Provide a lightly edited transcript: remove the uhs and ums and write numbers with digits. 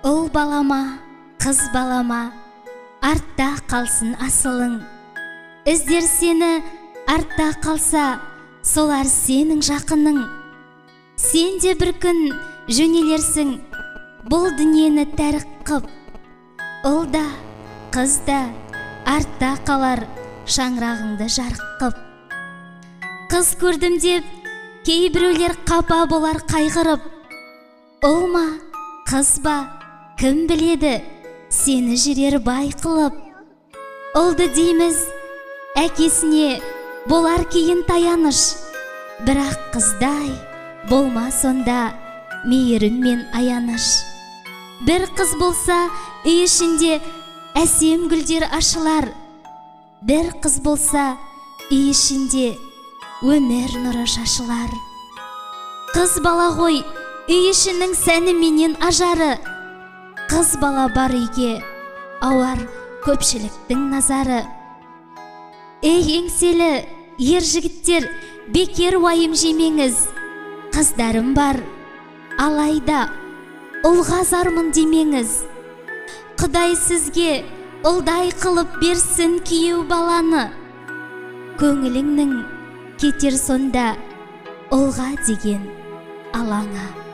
Ұл балама, қыз балама, артта қалсын асылың. Іздер сені артта қалса, солар сенің жақының. Сен де бір күн жөнелерсің, бұл дүниені тәрік қып. Ұл да, қыз да артта қалар, шаңырағыңды жарық қып. Қыз көрдім деп, кейбіреулер қапа болар қайғырып. Ұл ма, қыз ба, кім біледі, сені жүрер бай қылып. Ұлды дейміз, әкесіне болар кейін таяныш. Бірақ қыздай болма сонда мейірім мен аяныш. Бір қыз болса, үй ішінде әсем гүлдер ашылар. Бір қыз болса, үй ішінде өмір нұры шашылар. Қыз бала ғой, үй ішінің сәні менен ажары. Қыз бала бар үйге, ауар көпшіліктің назары. Ей еңселі, ер жігіттер, бекер уайым жемеңіз. Қыздарым бар, алайда ұлға зармын демеңіз. Құдай сізге ұлдай қылып берсін күйеу баланы. Көңіліңнің кетер сонда ұлға деген алаңа.